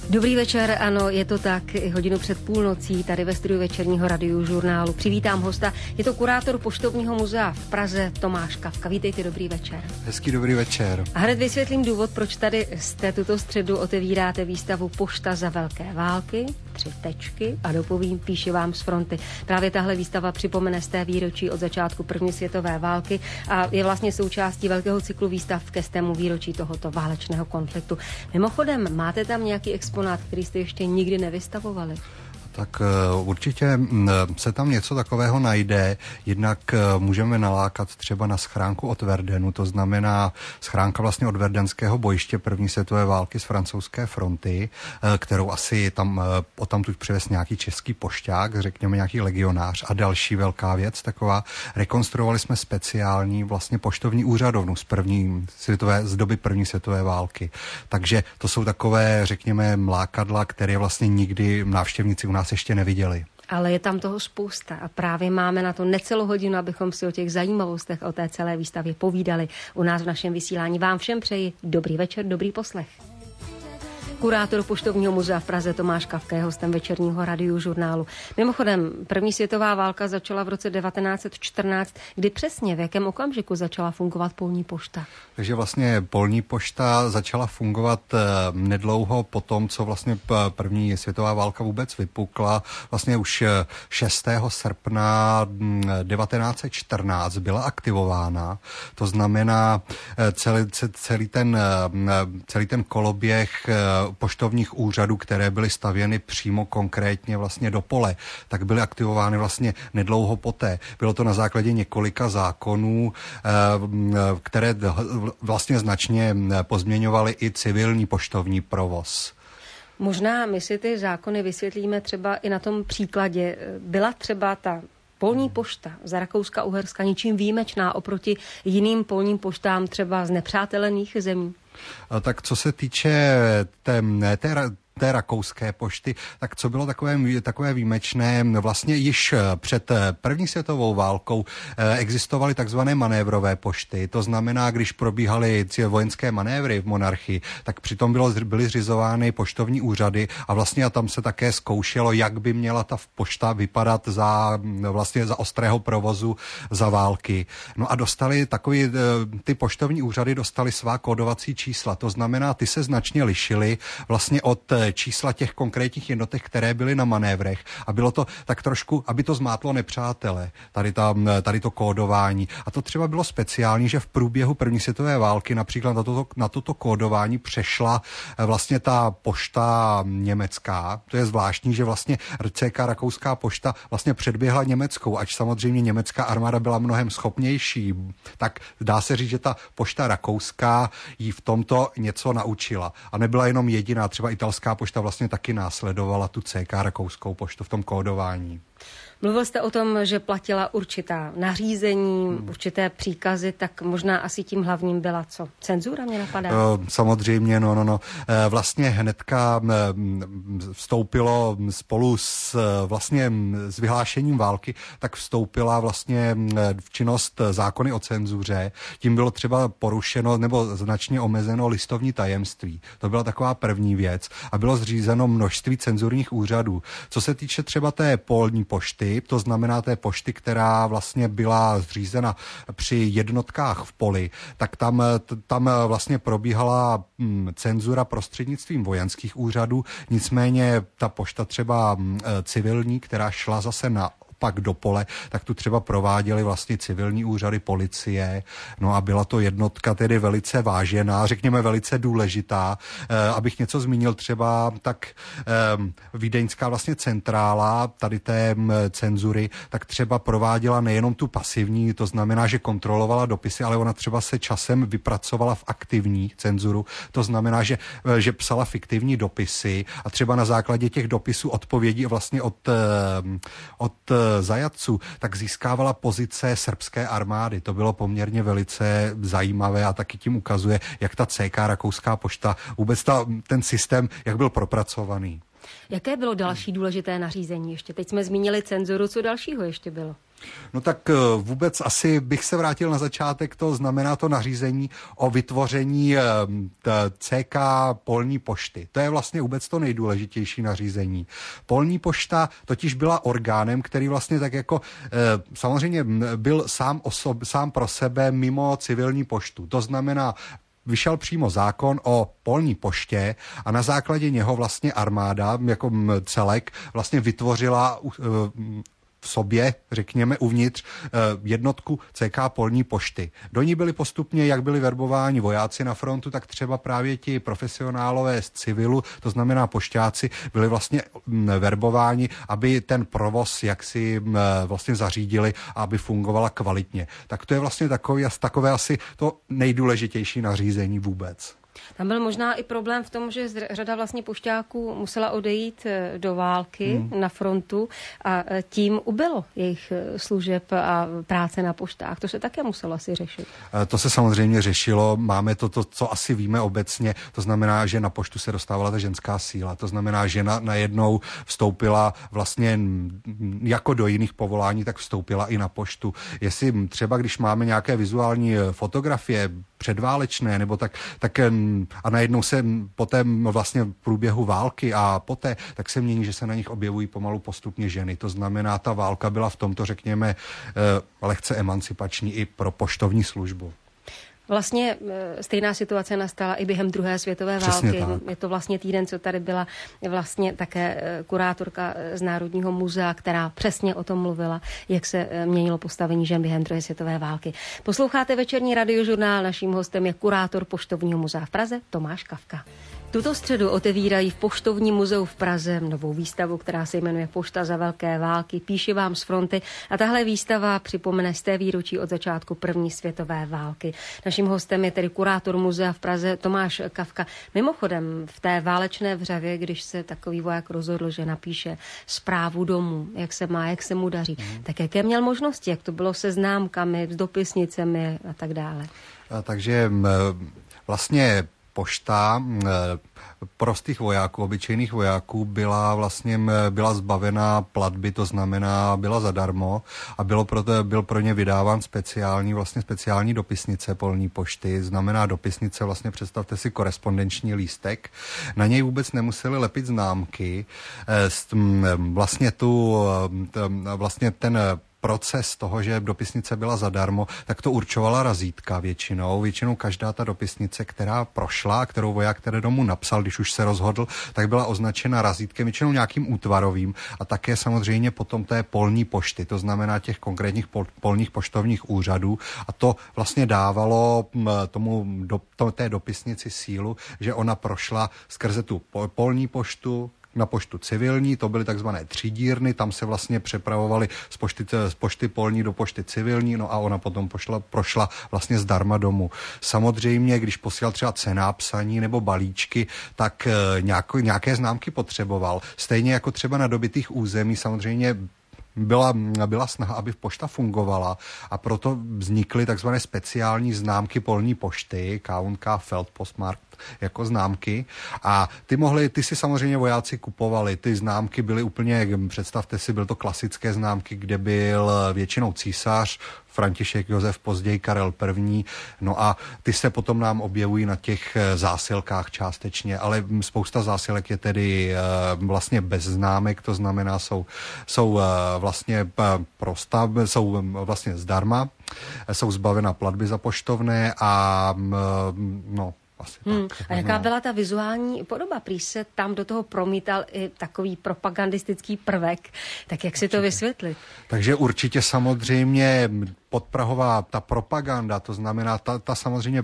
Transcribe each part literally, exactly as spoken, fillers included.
Dobrý večer, ano, je to tak, i hodinu před půlnocí, tady ve studiu Večerního radiožurnálu. Přivítám hosta, je to kurátor Poštovního muzea v Praze Tomáš Kafka. Vítejte, dobrý večer. Hezký dobrý večer. A hned vysvětlím důvod, proč tady jste tuto středu otevíráte výstavu Pošta za velké války, tři tečky a dopovím, píše vám z fronty. Právě tahle výstava připomene z té výročí od začátku první světové války a je vlastně součástí velkého cyklu výstav ke stému výročí tohoto válečného konfliktu. Mimochodem, máte tam nějaký exponát, který jste ještě nikdy nevystavovali? Tak určitě se tam něco takového najde. Jednak můžeme nalákat třeba na schránku od Verdenu, to znamená schránka vlastně od verdenského bojiště první světové války z francouzské fronty, kterou asi tam odtamtud přivez nějaký český pošťák, řekněme nějaký legionář. A další velká věc taková, rekonstruovali jsme speciální vlastně poštovní úřadovnu z první světové, z doby první světové války. Takže to jsou takové, řekněme, mlákadla, které vlastně nikdy návštěvníci u nás ještě neviděli. Ale je tam toho spousta a právě máme na to necelou hodinu, abychom si o těch zajímavostech, o té celé výstavě povídali u nás v našem vysílání. Vám všem přeji dobrý večer, dobrý poslech. Kurátor Poštovního muzea v Praze Tomáš Kafka je hostem Večerního radiožurnálu. Mimochodem, první světová válka začala v roce devatenáct set čtrnáct. Kdy přesně, v jakém okamžiku začala fungovat polní pošta? Takže vlastně polní pošta začala fungovat nedlouho po tom, co vlastně první světová válka vůbec vypukla. Vlastně už šestého srpna devatenáct set čtrnáct byla aktivována. To znamená celý, celý, ten, celý ten koloběh poštovních úřadů, které byly stavěny přímo konkrétně vlastně do pole, tak byly aktivovány vlastně nedlouho poté. Bylo to na základě několika zákonů, které vlastně značně pozměňovaly i civilní poštovní provoz. Možná my si ty zákony vysvětlíme třeba i na tom příkladě. Byla třeba ta polní pošta za Rakouska-Uherska ničím výjimečná oproti jiným polním poštám třeba z nepřátelených zemí? Tak co se týče té, té, té rakouské pošty, tak co bylo takové, takové výjimečné, vlastně již před první světovou válkou existovaly takzvané manévrové pošty. To znamená, když probíhaly vojenské manévry v monarchii, tak přitom bylo, byly zřizovány poštovní úřady a vlastně a tam se také zkoušelo, jak by měla ta pošta vypadat za, vlastně za ostrého provozu za války. No a dostali takový, ty poštovní úřady dostali svá kódovací čísla. To znamená, ty se značně lišily vlastně od čísla těch konkrétních jednotek, které byly na manévrech. A bylo to tak trošku, aby to zmátlo nepřátele, tady, ta, tady to kódování. A to třeba bylo speciální, že v průběhu první světové války například na toto, na toto kódování přešla vlastně ta pošta německá. To je zvláštní, že vlastně C K Rakouská pošta vlastně předběhla německou, ač samozřejmě německá armáda byla mnohem schopnější. Tak dá se říct, že ta pošta rakouská jí v tomto něco naučila. A nebyla jenom jediná, třeba italská pošta vlastně taky následovala tu C K Rakouskou poštu v tom kódování. Mluvil jste o tom, že platila určitá nařízení, hmm. určité příkazy, tak možná asi tím hlavním byla co? Cenzura mě napadá? Samozřejmě, no, no, no. Vlastně hnedka vstoupilo spolu s vlastně s vyhlášením války, tak vstoupila vlastně v činnost zákony o cenzuře. Tím bylo třeba porušeno nebo značně omezeno listovní tajemství. To byla taková první věc. A bylo zřízeno množství cenzurních úřadů. Co se týče třeba té polní pošty, to znamená té pošty, která vlastně byla zřízena při jednotkách v poli, tak tam, tam vlastně probíhala cenzura prostřednictvím vojenských úřadů, nicméně ta pošta třeba civilní, která šla zase na pak do pole, tak tu třeba prováděli vlastně civilní úřady, policie, no a byla to jednotka tedy velice vážená, řekněme velice důležitá. E, abych něco zmínil třeba, tak e, vídeňská vlastně centrála tady té m, cenzury, tak třeba prováděla nejenom tu pasivní, to znamená, že kontrolovala dopisy, ale ona třeba se časem vypracovala v aktivní cenzuru, to znamená, že, že psala fiktivní dopisy a třeba na základě těch dopisů odpovědí vlastně od, od zajatců, tak získávala pozice srbské armády. To bylo poměrně velice zajímavé a taky tím ukazuje, jak ta C K Rakouská pošta, vůbec ta, ten systém, jak byl propracovaný. Jaké bylo další důležité nařízení ještě? Teď jsme zmínili cenzuru, co dalšího ještě bylo? No tak vůbec asi bych se vrátil na začátek, to znamená to nařízení o vytvoření C K polní pošty. To je vlastně vůbec to nejdůležitější nařízení. Polní pošta totiž byla orgánem, který vlastně tak jako samozřejmě byl sám, osob, sám pro sebe mimo civilní poštu. To znamená, vyšel přímo zákon o polní poště a na základě něho vlastně armáda jako celek vlastně vytvořila v sobě, řekněme, uvnitř jednotku C K polní pošty. Do ní byli postupně, jak byli verbováni vojáci na frontu, tak třeba právě ti profesionálové z civilu, to znamená pošťáci, byli vlastně verbováni, aby ten provoz jaksi vlastně zařídili a aby fungovala kvalitně. Tak to je vlastně takový, takové asi to nejdůležitější nařízení vůbec. Tam byl možná i problém v tom, že řada vlastně pošťáků musela odejít do války hmm. na frontu a tím ubylo jejich služeb a práce na poštách. To se také muselo asi řešit. To se samozřejmě řešilo. Máme to, to, co asi víme obecně. To znamená, že na poštu se dostávala ta ženská síla. To znamená, že na, najednou vstoupila vlastně jako do jiných povolání, tak vstoupila i na poštu. Jestli třeba, když máme nějaké vizuální fotografie předválečné, nebo tak, tak a najednou se poté vlastně v průběhu války a poté, tak se mění, že se na nich objevují pomalu postupně ženy. To znamená, ta válka byla v tomto, řekněme, lehce emancipační i pro poštovní službu. Vlastně stejná situace nastala i během druhé světové Přesně války. Tak. Je to vlastně týden, co tady byla vlastně také kurátorka z Národního muzea, která přesně o tom mluvila, jak se měnilo postavení žen během druhé světové války. Posloucháte večerní radiožurnál, naším hostem je kurátor Poštovního muzea v Praze Tomáš Kafka. Tuto středu otevírají v Poštovním muzeu v Praze novou výstavu, která se jmenuje Pošta za velké války. Píši vám z fronty a tahle výstava připomene sté výročí od začátku první světové války. Naším hostem je tedy kurátor muzea v Praze Tomáš Kafka. Mimochodem v té válečné vřavě, když se takový voják rozhodl, že napíše zprávu domů, jak se má, jak se mu daří, mm. tak jaké měl možnosti, jak to bylo se známkami, s dopisnicemi a tak dále. A takže vlastně pošta prostých vojáků, obyčejných vojáků byla vlastně byla zbavena platby, to znamená byla zadarmo a bylo pro to, byl pro ně vydáván speciální vlastně speciální dopisnice polní pošty, znamená dopisnice, vlastně představte si korespondenční lístek, na něj vůbec nemuseli lepit známky, vlastně tu vlastně ten proces toho, že dopisnice byla zadarmo, tak to určovala razítka většinou. Většinou každá ta dopisnice, která prošla, kterou voják tedy domů napsal, když už se rozhodl, tak byla označena razítkem, většinou nějakým útvarovým a také samozřejmě potom té polní pošty, to znamená těch konkrétních pol, polních poštovních úřadů a to vlastně dávalo tomu do, to, té dopisnici sílu, že ona prošla skrze tu pol, polní poštu, na poštu civilní, to byly takzvané třídírny, tam se vlastně přepravovaly z pošty, z pošty polní do pošty civilní, no a ona potom pošla, prošla vlastně zdarma domů. Samozřejmě, když posílal třeba cenápsaní nebo balíčky, tak nějako, nějaké známky potřeboval. Stejně jako třeba na dobytých území samozřejmě Byla, byla snaha, aby pošta fungovala a proto vznikly takzvané speciální známky polní pošty, K und K Feldpostmark jako známky a ty mohli, ty si samozřejmě vojáci kupovali, ty známky byly úplně, představte si, byly to klasické známky, kde byl většinou císař, František Josef, později Karel I. No a ty se potom nám objevují na těch zásilkách částečně, ale spousta zásilek je tedy vlastně bez známek, to znamená, jsou, jsou vlastně prosta, jsou vlastně zdarma, jsou zbavena platby za poštovné a no, Asi hmm. tak, a jaká byla ta vizuální podoba? Prý se tam do toho promítal i takový propagandistický prvek. Tak jak si to vysvětlit? Takže určitě samozřejmě podprahová ta propaganda, to znamená ta, ta samozřejmě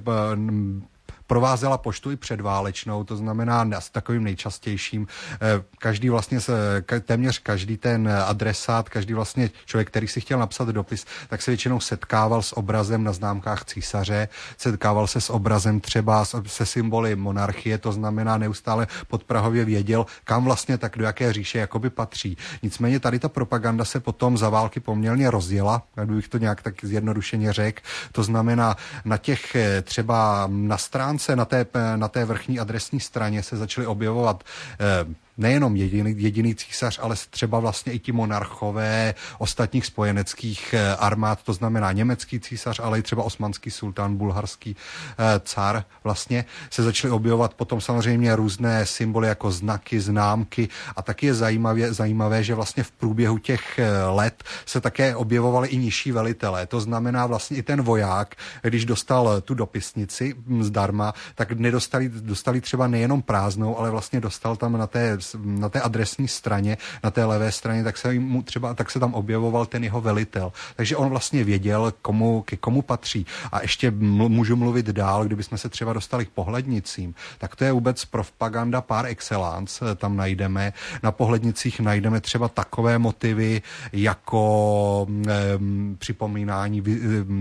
provázela poštu i předválečnou, to znamená s takovým nejčastějším. Každý vlastně, téměř každý ten adresát, každý vlastně člověk, který si chtěl napsat dopis, tak se většinou setkával s obrazem na známkách císaře, setkával se s obrazem třeba se symboly monarchie, to znamená neustále podprahově věděl, kam vlastně tak do jaké říše jakoby patří. Nicméně tady ta propaganda se potom za války poměrně rozjela, kdybych to nějak tak zjednodušeně řekl. To znamená na těch třeba na stránce Na té, na té vrchní adresní straně se začaly objevovat eh, nejenom jediný, jediný císař, ale třeba vlastně i ti monarchové ostatních spojeneckých armád, to znamená německý císař, ale i třeba osmanský sultán, bulharský car, vlastně se začaly objevovat potom samozřejmě různé symboly jako znaky, známky a taky je zajímavé, zajímavé, že vlastně v průběhu těch let se také objevovali i nižší velitelé. To znamená vlastně i ten voják, když dostal tu dopisnici zdarma, tak nedostali dostali třeba nejenom prázdnou, ale vlastně dostal tam na té, na té adresní straně, na té levé straně, tak se mu třeba tak se tam objevoval ten jeho velitel. Takže on vlastně věděl, komu, ke komu patří. A ještě můžu mluvit dál, kdybychom se třeba dostali k pohlednicím, tak to je vůbec propaganda par excellence, tam najdeme. Na pohlednicích najdeme třeba takové motivy jako eh, připomínání vy,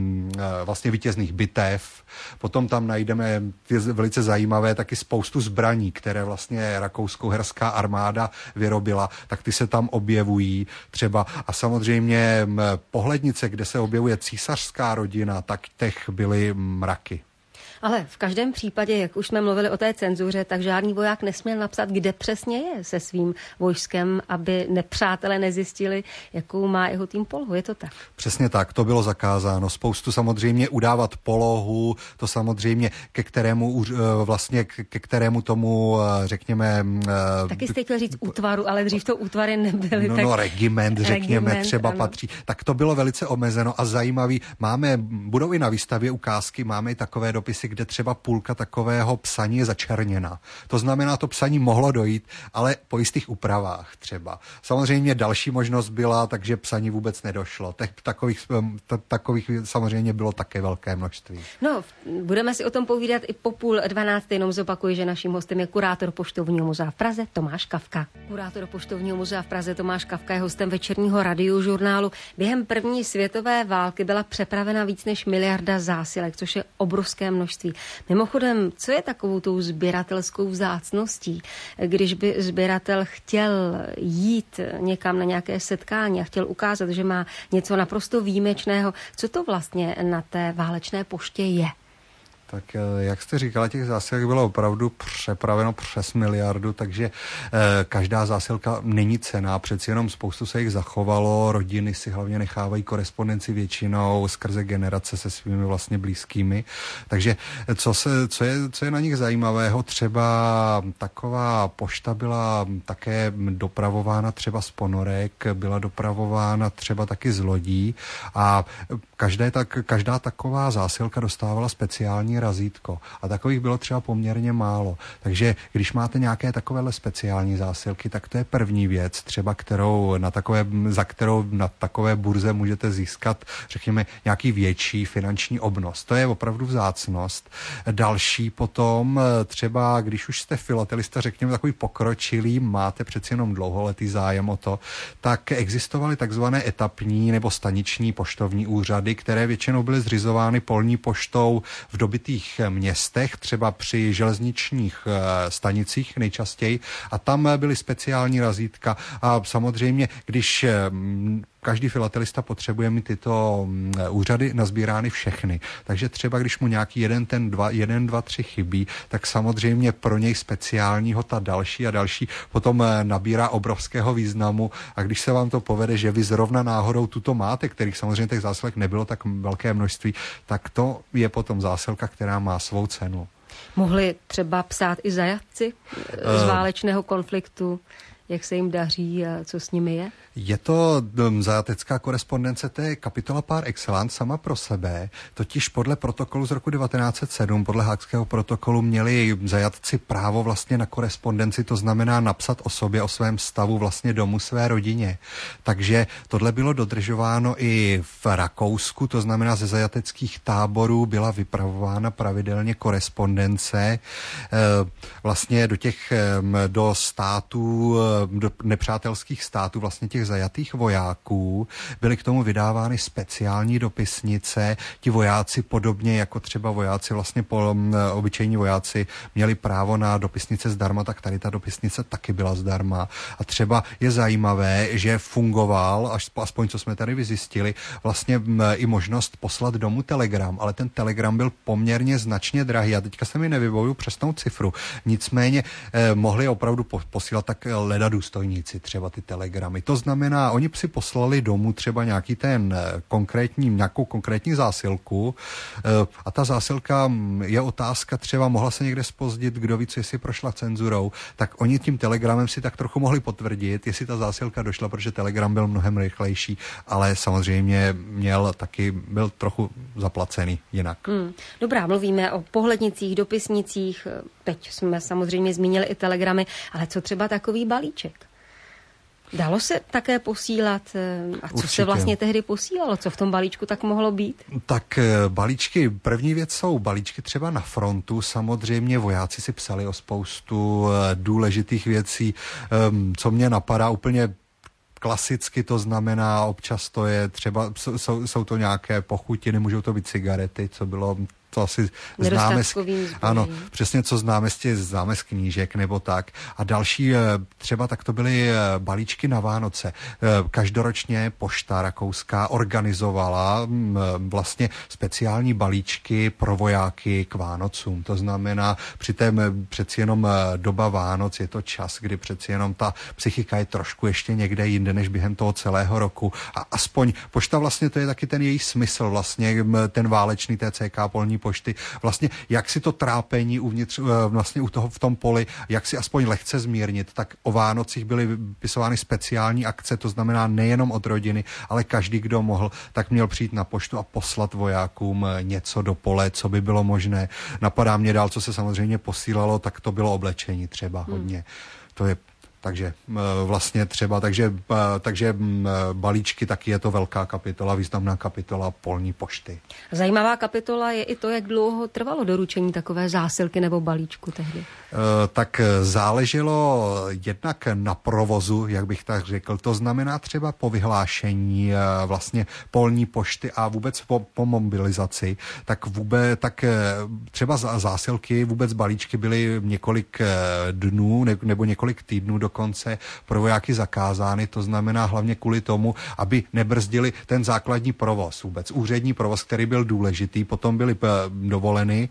eh, vlastně vítězných bitev. Potom tam najdeme velice zajímavé taky spoustu zbraní, které vlastně rakousko-uherská armáda vyrobila, tak ty se tam objevují třeba. A samozřejmě pohlednice, kde se objevuje císařská rodina, tak těch byly mraky. Ale v každém případě, jak už jsme mluvili o té cenzuře, tak žádný voják nesměl napsat, kde přesně je se svým vojskem, aby nepřátelé nezjistili, jakou má jeho tým polohu. Je to tak? Přesně tak, to bylo zakázáno. Spoustu samozřejmě udávat polohu, to samozřejmě ke kterému vlastně ke kterému tomu, řekněme... Taky jste chtěl říct útvaru, ale dřív to útvary nebyly. No, tak... no regiment, řekněme, regiment, třeba ano. Patří. Tak to bylo velice omezeno a zajímavý. Máme, budou i na výstavě ukázky, máme i takové dopisy, kde třeba půlka takového psaní je začerněna. To znamená, to psaní mohlo dojít, ale po jistých úpravách třeba. Samozřejmě další možnost byla, takže psaní vůbec nedošlo. Těch takových, t- takových samozřejmě bylo také velké množství. No, budeme si o tom povídat i po půl dvanácté, jenom zopakuji, že naším hostem je kurátor Poštovního muzea v Praze Tomáš Kafka. Kurátor Poštovního muzea v Praze Tomáš Kafka je hostem večerního radiožurnálu. Během první světové války byla přepravena víc než miliarda zásilek, což je obrovské množství. Mimochodem, co je takovou tou sběratelskou vzácností, když by sběratel chtěl jít někam na nějaké setkání a chtěl ukázat, že má něco naprosto výjimečného, co to vlastně na té válečné poště je? Tak jak jste říkala, těch zásilek bylo opravdu přepraveno přes miliardu, takže eh, každá zásilka není cenná, přeci jenom spoustu se jich zachovalo, rodiny si hlavně nechávají korespondenci většinou skrze generace se svými vlastně blízkými, takže co, se, co, je, co je na nich zajímavého, třeba taková pošta byla také dopravována třeba z ponorek, byla dopravována třeba taky z lodí a každé tak, každá taková zásilka dostávala speciální razítko. A takových bylo třeba poměrně málo. Takže když máte nějaké takovéhle speciální zásilky, tak to je první věc, třeba kterou na takové, za kterou na takové burze můžete získat, řekněme, nějaký větší finanční obnos. To je opravdu vzácnost. Další potom, třeba když už jste filatelista, řekněme, takový pokročilý, máte přeci jenom dlouholetý zájem o to, tak existovaly takzvané etapní nebo staniční poštovní úřady, které většinou byly zřizovány polní poštou v dobitých městech, třeba při železničních stanicích nejčastěji a tam byly speciální razítka a samozřejmě, když každý filatelista potřebuje mít tyto úřady nazbírány všechny. Takže třeba, když mu nějaký jeden, ten dva, jeden, dva, tři chybí, tak samozřejmě pro něj speciálního ta další a další potom nabírá obrovského významu a když se vám to povede, že vy zrovna náhodou tuto máte, kterých samozřejmě těch zásilek nebylo tak velké množství, tak to je potom zásilka, která má svou cenu. Mohli třeba psát i zajatci z válečného konfliktu, jak se jim daří a co s nimi je? Je to um, zajatecká korespondence, to je kapitola par excellence sama pro sebe, totiž podle protokolu z roku devatenáct set sedm, podle Haagského protokolu měli zajatci právo vlastně na korespondenci, to znamená napsat o sobě, o svém stavu vlastně domů své rodině. Takže tohle bylo dodržováno i v Rakousku, to znamená ze zajateckých táborů byla vypravována pravidelně korespondence vlastně do těch, do států, do nepřátelských států vlastně těch těch zajatých vojáků. Byly k tomu vydávány speciální dopisnice. Ti vojáci podobně jako třeba vojáci, vlastně po, obyčejní vojáci měli právo na dopisnice zdarma, tak tady ta dopisnice taky byla zdarma. A třeba je zajímavé, že fungoval, až, aspoň co jsme tady vyzjistili, vlastně i možnost poslat domů telegram, ale ten telegram byl poměrně značně drahý. A teďka se mi nevybavuju přesnou cifru. Nicméně eh, mohli opravdu po, posílat tak leda důstojníci třeba ty telegramy. To znamená, oni si poslali domů třeba nějaký ten konkrétní, nějakou konkrétní zásilku eh, a ta zásilka je otázka, třeba mohla se někde zpozdit, kdo ví, co jestli prošla cenzurou, tak oni tím telegramem si tak trochu mohli potvrdit, jestli ta zásilka došla, protože telegram byl mnohem rychlejší, ale samozřejmě měl taky, byl trochu zaplacený jinak. Hmm. Dobrá, mluvíme o pohlednicích, dopisnicích, teď jsme samozřejmě zmínili i telegramy, ale co třeba takový balíček? Dalo se také posílat? A co Určitě. se vlastně tehdy posílalo? Co v tom balíčku tak mohlo být? Tak balíčky, první věc jsou balíčky třeba na frontu. Samozřejmě vojáci si psali o spoustu důležitých věcí. Co mě napadá úplně klasicky, to znamená, občas to je třeba, jsou, jsou to nějaké pochutiny, můžou to být cigarety, co bylo... To asi známe, z, ano, přesně co známe z těch známe z knížek nebo tak. A další třeba tak to byly balíčky na Vánoce. Každoročně pošta rakouská organizovala vlastně speciální balíčky pro vojáky k Vánocům. To znamená, při té přeci jenom doba Vánoc je to čas, kdy přeci jenom ta psychika je trošku ještě někde jinde než během toho celého roku. A aspoň pošta vlastně to je taky ten její smysl, vlastně ten válečný T C K polní pošty, vlastně jak si to trápení uvnitř, vlastně u toho v tom poli, jak si aspoň lehce zmírnit, tak o Vánocích byly vypisovány speciální akce, to znamená nejenom od rodiny, ale každý, kdo mohl, tak měl přijít na poštu a poslat vojákům něco do pole, co by bylo možné. Napadá mě dál, co se samozřejmě posílalo, tak to bylo oblečení třeba hodně. Hmm. To je Takže vlastně třeba, takže, takže balíčky taky je to velká kapitola, významná kapitola polní pošty. Zajímavá kapitola je i to, jak dlouho trvalo doručení takové zásilky nebo balíčku tehdy. Tak záleželo jednak na provozu, jak bych tak řekl. To znamená třeba po vyhlášení vlastně polní pošty a vůbec po, po mobilizaci, tak vůbec, tak třeba zásilky, vůbec balíčky byly několik dnů nebo několik týdnů dokonce pro vojáky zakázány. To znamená hlavně kvůli tomu, aby nebrzdili ten základní provoz vůbec. Úřední provoz, který byl důležitý, potom byly dovoleny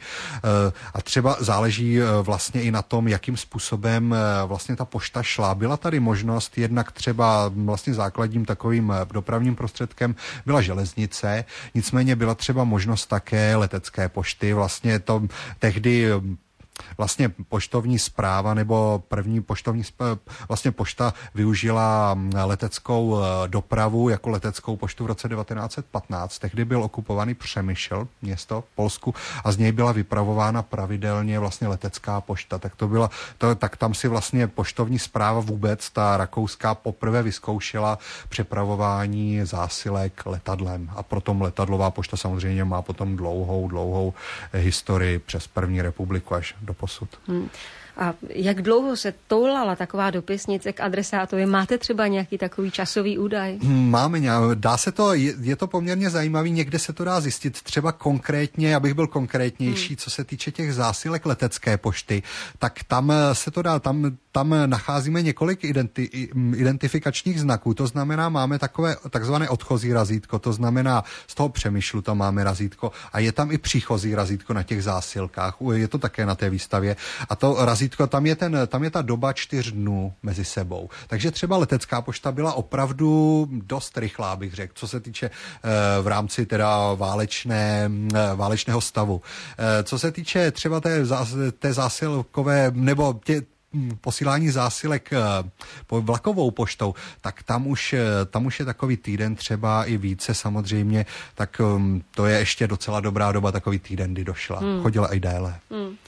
a třeba záleží vlastně i na tom, jakým způsobem vlastně ta pošta šla. Byla tady možnost, jednak třeba vlastně základním takovým dopravním prostředkem byla železnice, nicméně byla třeba možnost také letecké pošty. Vlastně to tehdy vlastně poštovní správa nebo první poštovní vlastně pošta využila leteckou dopravu jako leteckou poštu v roce devatenáct set patnáct. Tehdy byl okupovaný Přemyšl, město v Polsku, a z něj byla vypravována pravidelně vlastně letecká pošta. Tak to byla, to, tak tam si vlastně poštovní správa vůbec, ta rakouská, poprvé vyzkoušela přepravování zásilek letadlem. A proto letadlová pošta samozřejmě má potom dlouhou, dlouhou historii přes první republiku až do posud. Hmm. A jak dlouho se toulala taková dopisnice k adresátovi? Máte třeba nějaký takový časový údaj? Máme, dá se to, je, je to poměrně zajímavý, někde se to dá zjistit, třeba konkrétně, abych byl konkrétnější, hmm. co se týče těch zásilek letecké pošty, tak tam se to dá, tam, tam nacházíme několik identi, identifikačních znaků, to znamená, máme takové takzvané odchozí razítko, to znamená, z toho Přemyšlu tam máme razítko a je tam i příchozí razítko na těch zásilkách, je to také na té výstavě a to razítko, tam je, ten, tam je ta doba čtyř dnů mezi sebou. Takže třeba letecká pošta byla opravdu dost rychlá, bych řekl, co se týče v rámci teda válečné, válečného stavu. Co se týče třeba té, té zásilkové, nebo tě, posílání zásilek po vlakovou poštou, tak tam už, tam už je takový týden, třeba i více samozřejmě, tak to je ještě docela dobrá doba, takový týden, kdy došla. Hmm. Chodila i déle. Hmm.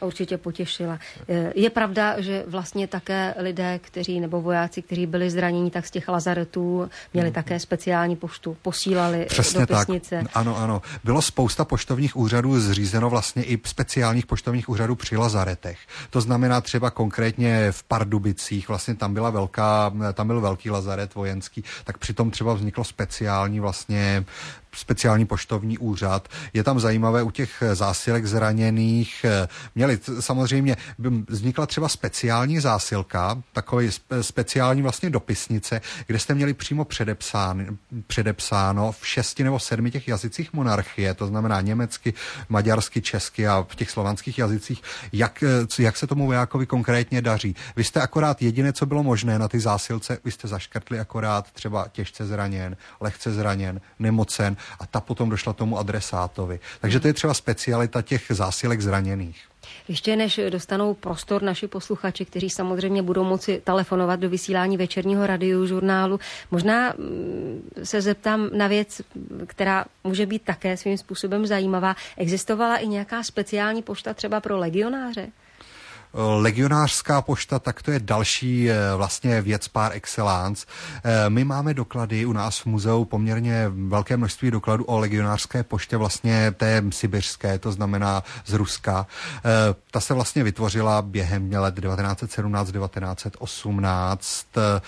Určitě potěšila. Je pravda, že vlastně také lidé, kteří nebo vojáci, kteří byli zraněni, tak z těch lazaretů měli hmm. také speciální poštu, posílali Přesně dopisnice. Tak. Ano, ano. Bylo spousta poštovních úřadů zřízeno vlastně i speciálních poštovních úřadů při lazaretech. To znamená třeba konkrétně v Pardubicích, vlastně tam byla velká, tam byl velký lazaret vojenský, tak přitom třeba vzniklo speciální vlastně speciální poštovní úřad. Je tam zajímavé u těch zásilek zraněných. Měli samozřejmě, vznikla třeba speciální zásilka, takový speciální vlastně dopisnice, kde jste měli přímo předepsáno, předepsáno v šesti nebo sedmi těch jazycích monarchie, to znamená německy, maďarsky, česky a v těch slovanských jazycích, jak, jak se tomu vojákovi konkrétně daří. Vy jste akorát jediné, co bylo možné na ty zásilce, vy jste zaškrtli akorát třeba těžce zraněn, lehce zraněn, nemocen, a ta potom došla tomu adresátovi. Takže to je třeba specialita těch zásilek zraněných. Ještě než dostanou prostor naši posluchači, kteří samozřejmě budou moci telefonovat do vysílání večerního radiožurnálu, možná se zeptám na věc, která může být také svým způsobem zajímavá. Existovala i nějaká speciální pošta třeba pro legionáře? Legionářská pošta, tak to je další vlastně věc par excellence. My máme doklady u nás v muzeu, poměrně velké množství dokladů o legionářské poště vlastně té sibiřské, to znamená z Ruska. Ta se vlastně vytvořila během let devatenáct set sedmnáct devatenáct set osmnáct.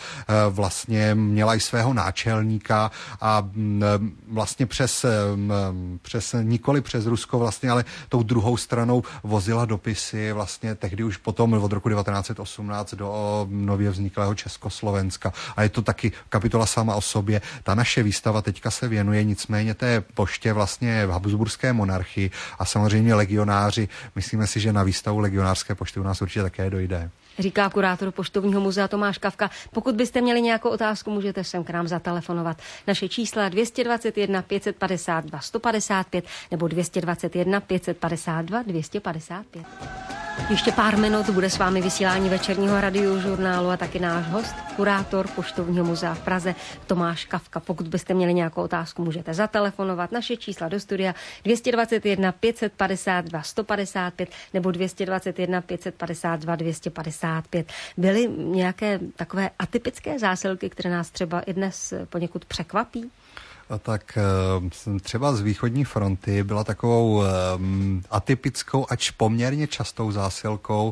Vlastně měla i svého náčelníka a vlastně přes, přes nikoli přes Rusko vlastně, ale tou druhou stranou vozila dopisy vlastně tehdy už potom od roku devatenáct set osmnáct do nově vzniklého Československa. A je to taky kapitola sama o sobě. Ta naše výstava teďka se věnuje nicméně té poště vlastně v habsburské monarchii a samozřejmě legionáři. Myslíme si, že na výstavu legionářské pošty u nás určitě také dojde. Říká kurátor Poštovního muzea Tomáš Kafka. Pokud byste měli nějakou otázku, můžete sem k nám zatelefonovat. Naše čísla dvě dvě jedna pět padesát dva sto padesát pět nebo dvě dvě jedna pět padesát dva dvě padesát pět. Ještě pár minut bude s vámi vysílání večerního radiožurnálu a taky náš host, kurátor Poštovního muzea v Praze Tomáš Kafka. Pokud byste měli nějakou otázku, můžete zatelefonovat. Naše čísla do studia dvě dvě jedna pět padesát dva sto padesát pět nebo dvě dvě jedna pět padesát dva dvě padesát pět. Byly nějaké takové atypické zásilky, které nás třeba i dnes poněkud překvapí? A tak třeba z východní fronty byla takovou atypickou, ač poměrně častou zásilkou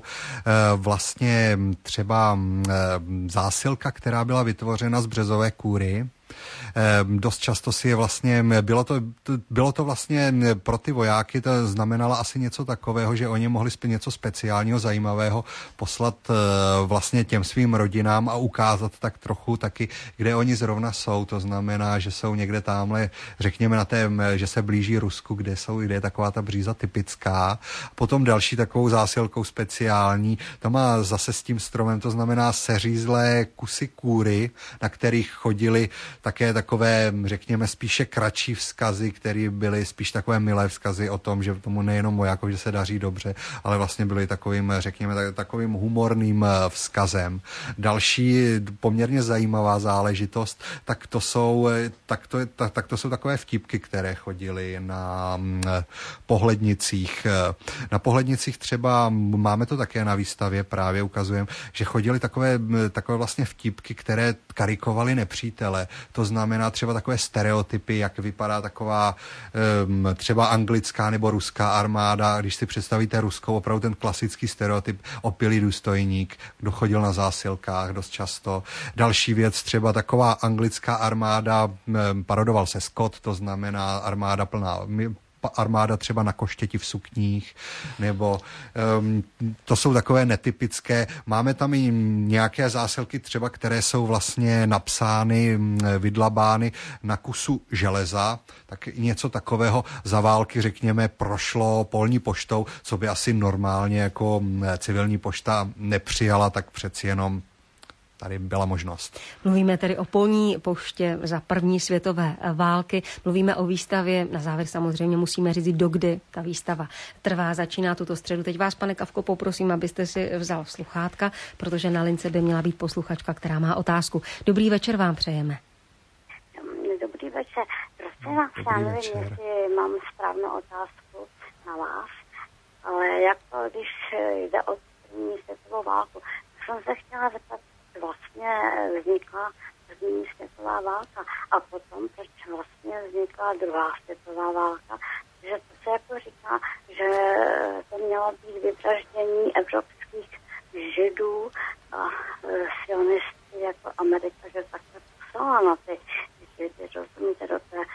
vlastně třeba zásilka, která byla vytvořena z březové kůry. Dost často si je vlastně, bylo to, bylo to vlastně pro ty vojáky, to znamenalo asi něco takového, že oni mohli něco speciálního, zajímavého poslat vlastně těm svým rodinám a ukázat tak trochu taky, kde oni zrovna jsou. To znamená, že jsou někde tamhle, řekněme na té, že se blíží Rusku, kde jsou, kde je taková ta bříza typická. Potom další takovou zásilkou speciální, to má zase s tím stromem, to znamená seřízlé kusy kůry, na kterých chodili také takové, řekněme, spíše kratší vzkazy, které byly spíš takové milé vzkazy o tom, že tomu nejenom vojákům, že se daří dobře, ale vlastně byly takovým, řekněme, takovým humorným vzkazem. Další poměrně zajímavá záležitost, tak to jsou, tak to, tak, tak to jsou takové vtipky, které chodily na pohlednicích. Na pohlednicích třeba máme to také na výstavě, právě ukazujeme, že chodily takové, takové vlastně vtipky, které karikovaly nepřítele. To znamená třeba takové stereotypy, jak vypadá taková um, třeba anglická nebo ruská armáda. Když si představíte ruskou, opravdu ten klasický stereotyp, opilý důstojník, kdo chodil na zásilkách dost často. Další věc, třeba taková anglická armáda, um, parodoval se Scott, to znamená armáda plná armáda třeba na koštěti v sukních, nebo um, to jsou takové netypické. Máme tam i nějaké zásilky třeba, které jsou vlastně napsány, vydlabány na kusu železa, tak něco takového za války, řekněme, prošlo polní poštou, co by asi normálně jako civilní pošta nepřijala, tak přeci jenom tady byla možnost. Mluvíme tedy o polní poště za první světové války. Mluvíme o výstavě. Na závěr samozřejmě musíme říct, dokdy ta výstava trvá. Začíná tuto středu. Teď vás, pane Kafko, poprosím, abyste si vzal sluchátka, protože na lince by měla být posluchačka, která má otázku. Dobrý večer vám přejeme. Dobrý večer. Prosím vás, já nevím, jestli mám správnou otázku na vás. ale jako když jde o první světovou válku, jsem se chtěla zeptat, vlastně vznikla první světová válka a potom, proč vlastně vznikla druhá světová válka, že to se jako říká, že to mělo být vyvraždění evropských židů a sionisty jako Amerika, že takhle poslala na ty židy, rozumíte, do té,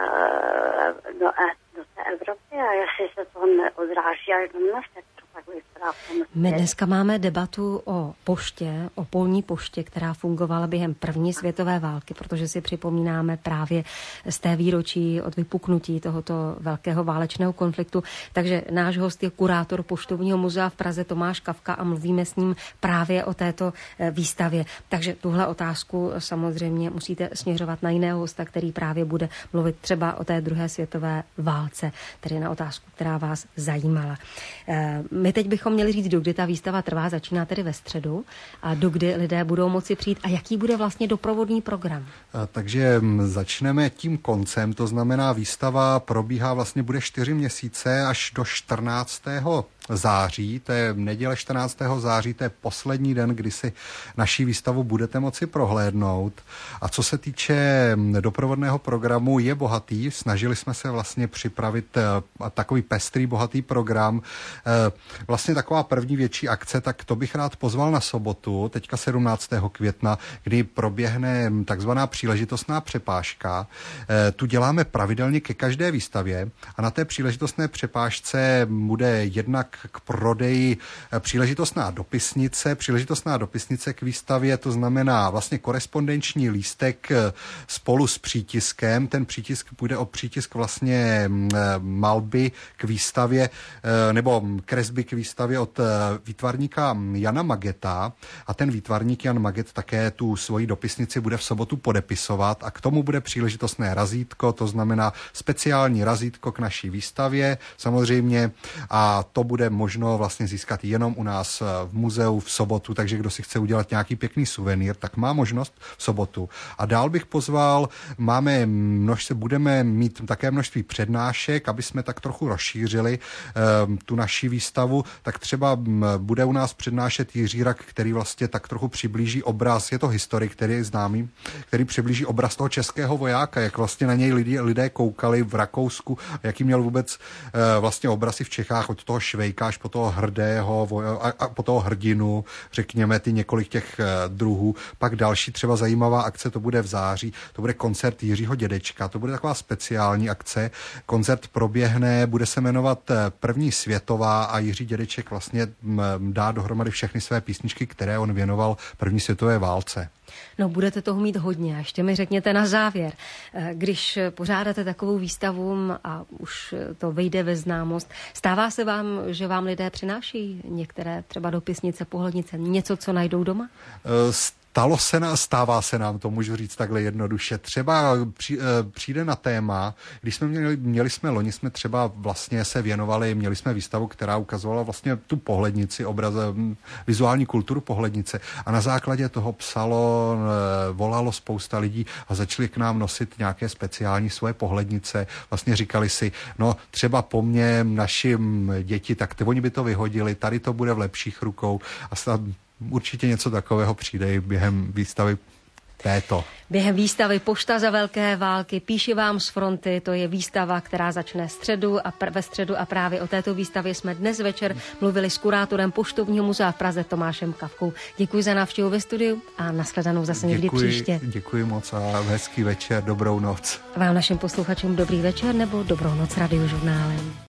do, do té Evropy a jestli se to neodráží až do dnes, tak to tak vypadá. My dneska máme debatu o poště, o polní poště, která fungovala během první světové války, protože si připomínáme právě z té výročí od vypuknutí tohoto velkého válečného konfliktu. Takže náš host je kurátor Poštovního muzea v Praze Tomáš Kafka a mluvíme s ním právě o této výstavě. Takže tuhle otázku samozřejmě musíte směřovat na jiného hosta, který právě bude mluvit třeba o té druhé světové válce, tedy na otázku, která vás zajímala. My teď bychom měli říct, dokdy ta výstava trvá, začíná tedy ve středu a dokdy lidé budou moci přijít a jaký bude vlastně doprovodný program. Takže začneme tím koncem, to znamená výstava probíhá vlastně bude čtyři měsíce až do čtrnáctého září, to je neděle čtrnáctého září, to je poslední den, kdy si naší výstavu budete moci prohlédnout. A co se týče doprovodného programu, je bohatý, snažili jsme se vlastně připravit takový pestrý, bohatý program. Vlastně taková první větší akce, tak to bych rád pozval na sobotu, teďka sedmnáctého května, kdy proběhne takzvaná příležitostná přepážka. Tu děláme pravidelně ke každé výstavě a na té příležitostné přepážce bude jednak k prodeji příležitostná dopisnice, příležitostná dopisnice k výstavě, to znamená vlastně korespondenční lístek spolu s přítiskem. Ten přítisk půjde o přítisk vlastně malby k výstavě nebo kresby k výstavě od výtvarníka Jana Mageta a ten výtvarník Jan Maget také tu svoji dopisnici bude v sobotu podepisovat a k tomu bude příležitostné razítko, to znamená speciální razítko k naší výstavě samozřejmě a to bude možno vlastně získat jenom u nás v muzeu v sobotu, takže kdo si chce udělat nějaký pěkný suvenýr, tak má možnost v sobotu. A dál bych pozval, máme množství, budeme mít také množství přednášek, aby jsme tak trochu rozšířili um, tu naši výstavu, tak třeba um, bude u nás přednášet Jiří Rak, který vlastně tak trochu přiblíží obraz, je to historik, který je známý, který přiblíží obraz toho českého vojáka, jak vlastně na něj lidé, lidé koukali v Rakousku, jaký měl vůbec uh, vlastně obrazy v Čechách od toho Švejka až po toho hrdého a, a po toho hrdinu, řekněme ty několik těch druhů. Pak další třeba zajímavá akce, to bude v září, to bude koncert Jiřího dědečka, to bude taková speciální akce. Koncert proběhne, bude se jmenovat První světová a Jiří dědeček vlastně dá dohromady všechny své písničky, které on věnoval první světové válce. No, budete toho mít hodně. A ještě mi řekněte na závěr, když pořádáte takovou výstavu a už to vejde ve známost, stává se vám, že vám lidé přináší některé třeba dopisnice, pohlednice, něco, co najdou doma? Stalo se nám, stává se nám, to můžu říct takhle jednoduše. Třeba při, přijde na téma, když jsme měli, měli jsme loni, jsme třeba vlastně se věnovali, měli jsme výstavu, která ukazovala vlastně tu pohlednici, obraz, vizuální kulturu pohlednice a na základě toho psalo, volalo spousta lidí a začali k nám nosit nějaké speciální svoje pohlednice. Vlastně říkali si, no třeba po mně našim děti, tak ty, oni by to vyhodili, tady to bude v lepších rukou a snad určitě něco takového přijde i během výstavy této. Během výstavy Pošta za velké války, píši vám z fronty, to je výstava, která začne středu a pr- ve středu a právě o této výstavě jsme dnes večer mluvili s kurátorem Poštovního muzea v Praze Tomášem Kafkou. Děkuji za návštěvu ve studiu a nashledanou zase někdy děkuji, příště. Děkuji moc a hezký večer, dobrou noc. Vám našim posluchačům dobrý večer nebo dobrou noc Radiožurnálem.